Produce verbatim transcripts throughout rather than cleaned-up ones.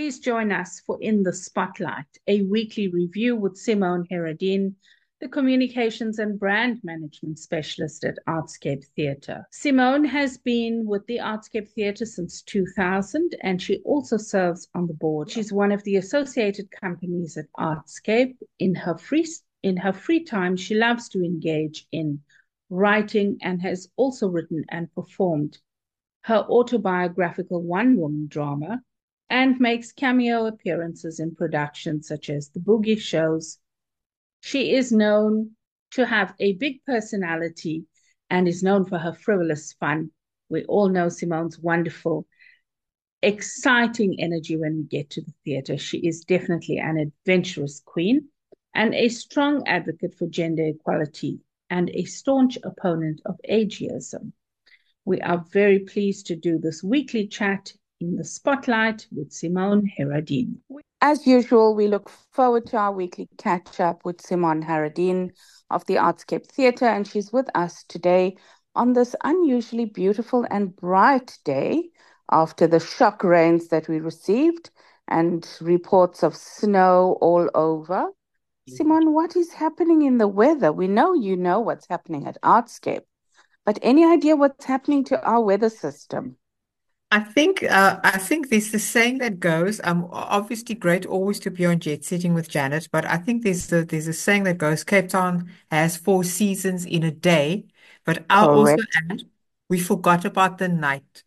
Please join us for In the Spotlight, a weekly review with Simone Heradin, the Communications and Brand Management Specialist at Artscape Theatre. Simone has been with the Artscape Theatre since two thousand, and she also serves on the board. She's one of the associated companies at Artscape. In her free, in her free time, she loves to engage in writing and has also written and performed her autobiographical one-woman drama, and makes cameo appearances in productions such as The Boogie Shows. She is known to have a big personality and is known for her frivolous fun. We all know Simone's wonderful, exciting energy when we get to the theatre. She is definitely an adventurous queen and a strong advocate for gender equality and a staunch opponent of ageism. We are very pleased to do this weekly chat in the Spotlight with Simone Heradin. As usual, we look forward to our weekly catch-up with Simone Heradin of the Artscape Theatre, and she's with us today on this unusually beautiful and bright day after the shock rains that we received and reports of snow all over. Simone, what is happening in the weather? We know you know what's happening at Artscape, but any idea what's happening to our weather system? I think uh, I think there's the saying that goes, um, obviously great always to be on jet setting with Janet, but I think there's a, there's a saying that goes, Cape Town has four seasons in a day, but I'll also Correct. add, we forgot about the night.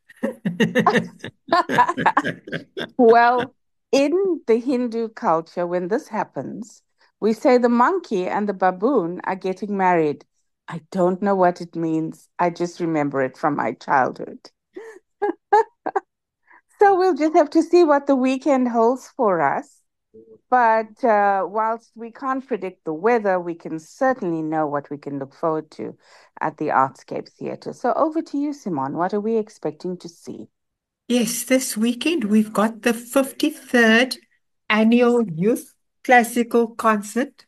Well, in the Hindu culture, when this happens, we say the monkey and the baboon are getting married. I don't know what it means. I just remember it from my childhood. So we'll just have to see what the weekend holds for us. But uh, whilst we can't predict the weather, we can certainly know what we can look forward to at the Artscape Theatre. So over to you, Simone. What are we expecting to see? Yes, this weekend we've got the fifty-third annual Youth Classical Concert.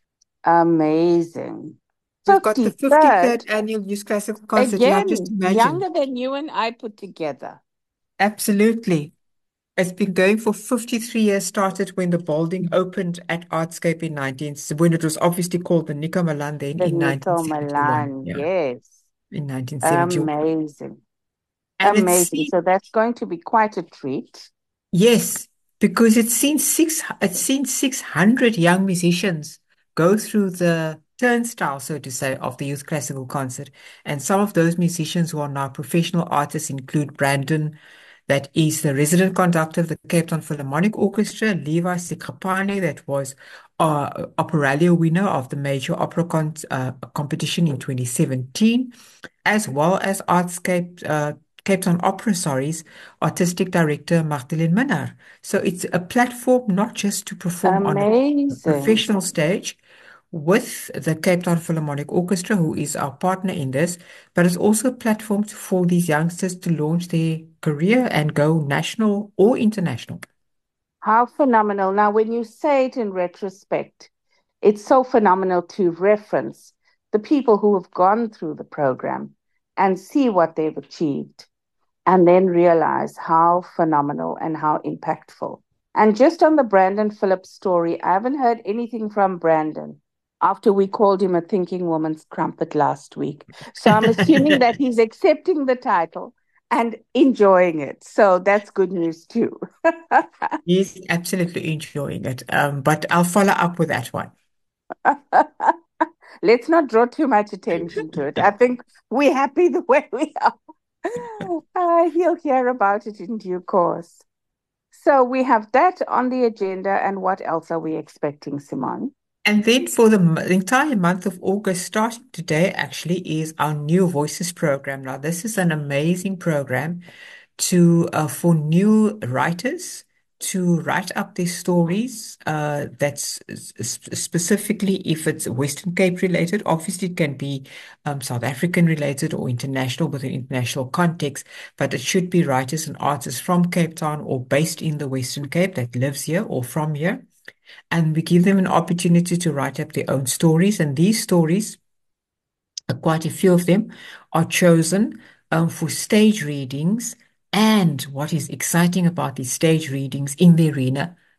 Amazing. We've got the fifty-third. fifty-third annual Youth Classical Concert. Yeah, just Again, imagine. younger than you and I put together. Absolutely. It's been going for fifty-three years, started when the building opened at Artscape in nineteen, when it was obviously called the Nico Milan then The in Nico nineteen seventy-one. Milan, Yeah, yes. in nineteen seventy-one. Amazing. And it's Amazing. seen, So that's going to be quite a treat. yes, because it's seen six, it's seen six hundred young musicians go through the turnstile, so to say, of the Youth Classical Concert. And some of those musicians who are now professional artists include Brandon, that is the resident conductor of the Cape Town Philharmonic Orchestra, Levi Sikapane, that was uh, Operalia winner of the major opera con uh, competition in twenty seventeen, as well as Artscape uh, Cape Town Opera, sorry's artistic director Magdalene Minnar. So it's a platform not just to perform on a Amazing. professional stage with the Cape Town Philharmonic Orchestra, who is our partner in this, but it's also a platform to- for these youngsters to launch their career and go national or international. How phenomenal. Now, when you say it in retrospect, it's so phenomenal to reference the people who have gone through the program and see what they've achieved, and then realize how phenomenal and how impactful. And just on the Brandon Phillips story, I haven't heard anything from Brandon after we called him a thinking woman's crumpet last week. So I'm assuming that he's accepting the title and enjoying it. So that's good news too. He's absolutely enjoying it. Um, but I'll follow up with that one. Let's not draw too much attention to it. I think we're happy the way we are. Uh, he'll hear about it in due course. So we have that on the agenda. And what else are we expecting, Simone? And then for the m- entire month of August, starting today, actually, is our New Voices program. Now, this is an amazing program to uh, for new writers to write up their stories. Uh, that's s- s- specifically if it's Western Cape related. Obviously, it can be um, South African related or international with an international context, but it should be writers and artists from Cape Town or based in the Western Cape that lives here or from here. And we give them an opportunity to write up their own stories. And these stories, uh, quite a few of them, are chosen um, for stage readings. And what is exciting about these stage readings in the arena,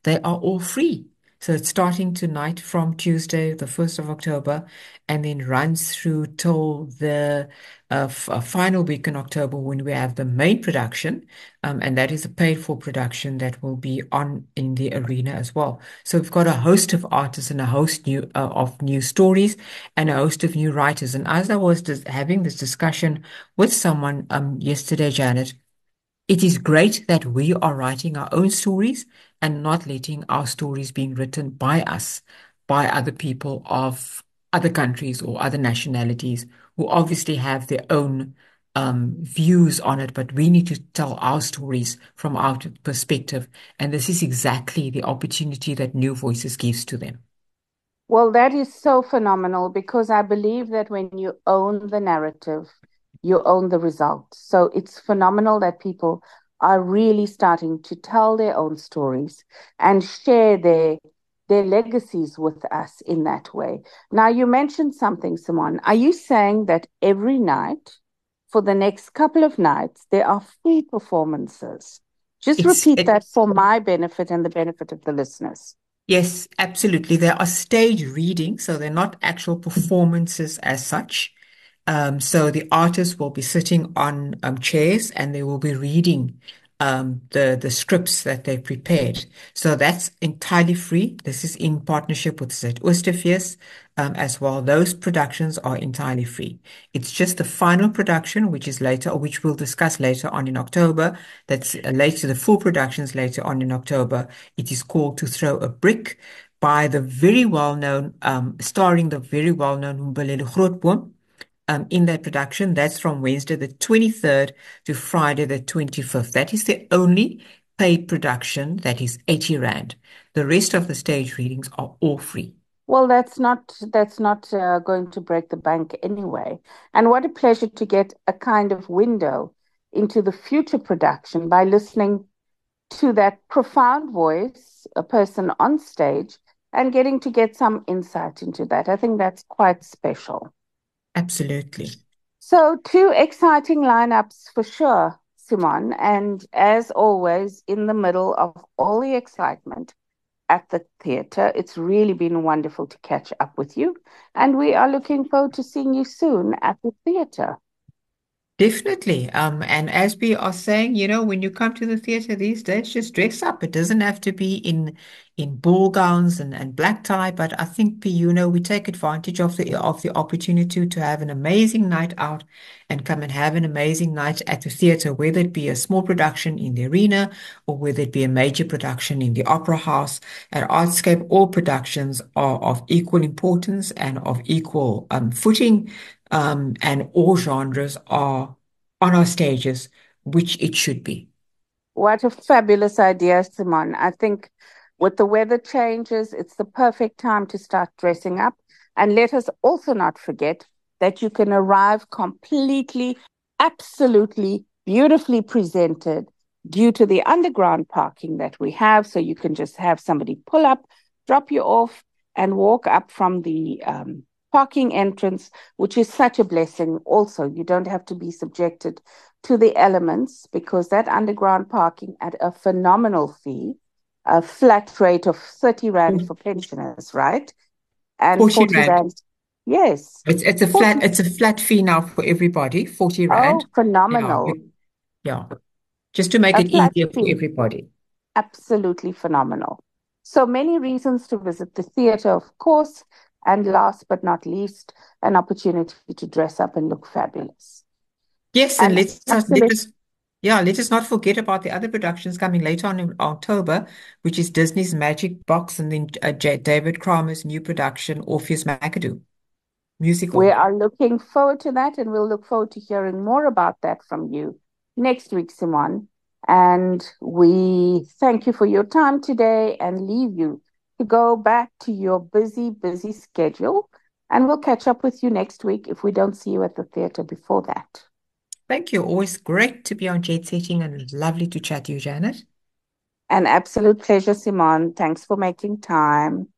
they are all free. So it's starting tonight from Tuesday, the first of October, and then runs through till the uh, f- uh, final week in October when we have the main production. Um, and that is a paid for production that will be on in the arena as well. So we've got a host of artists and a host new uh, of new stories and a host of new writers. And as I was dis- having this discussion with someone um, yesterday, Janet, it is great that we are writing our own stories and not letting our stories being written by us, by other people of other countries or other nationalities who obviously have their own um, views on it, but we need to tell our stories from our perspective. And this is exactly the opportunity that New Voices gives to them. Well, that is so phenomenal because I believe that when you own the narrative, you own the result. So it's phenomenal that people are really starting to tell their own stories and share their their legacies with us in that way. Now, you mentioned something, Simone. Are you saying that every night for the next couple of nights there are free performances? Just It's repeat it, that for my benefit and the benefit of the listeners. Yes, absolutely. There are stage readings, so they're not actual performances as such. Um, so the artists will be sitting on um, chairs and they will be reading um, the the scripts that they prepared. So that's entirely free. This is in partnership with Zet Oostefees um, as well. Those productions are entirely free. It's just the final production, which is later, or which we'll discuss later on in October. That's uh, later, the full productions later on in October. It is called To Throw a Brick by the very well-known, um, starring the very well-known Mbulelo Grootboom um, in that production. That's from Wednesday the twenty-third to Friday the twenty-fifth. That is the only paid production that is eighty Rand. The rest of the stage readings are all free. Well, that's not that's not uh, going to break the bank anyway. And what a pleasure to get a kind of window into the future production by listening to that profound voice, a person on stage, and getting to get some insight into that. I think that's quite special. Absolutely. So, two exciting lineups for sure, Simon. And as always, in the middle of all the excitement at the theatre, it's really been wonderful to catch up with you. And we are looking forward to seeing you soon at the theatre. Definitely. Um, and as we are saying, you know, when you come to the theater these days, just dress up. It doesn't have to be in in ball gowns and, and black tie, but I think, you know, we take advantage of the of the opportunity to have an amazing night out and come and have an amazing night at the theater, whether it be a small production in the arena or whether it be a major production in the opera house. At Artscape, all productions are of equal importance and of equal um, footing um, and all genres are on our stages, which it should be. What a fabulous idea, Simon. I think with the weather changes, it's the perfect time to start dressing up. And let us also not forget that you can arrive completely, absolutely beautifully presented due to the underground parking that we have. So you can just have somebody pull up, drop you off, and walk up from the um, parking entrance, which is such a blessing. Also, you don't have to be subjected to the elements because that underground parking at a phenomenal fee, a flat rate of thirty Rand for pensioners, right? And forty forty Rand. Rand. Yes. It's it's a forty. flat it's a flat fee now for everybody, forty Oh, Rand. Yeah, phenomenal. we- yeah. Just to make A it flat easier for fee. everybody. Absolutely phenomenal. So many reasons to visit the theater, of course. And last but not least, an opportunity to dress up and look fabulous. Yes, and And let's not let absolutely, us yeah, let us not forget about the other productions coming later on in October, which is Disney's Magic Box and then uh, J David Kramer's new production, Orpheus McAdoo we musical. are looking forward to that, and we'll look forward to hearing more about that from you next week, Simon. And we thank you for your time today and leave you to go back to your busy, busy schedule. And we'll catch up with you next week if we don't see you at the theater before that. Thank you. Always great to be on Jet Setting and lovely to chat to you, Janet. An absolute pleasure, Simon. Thanks for making time.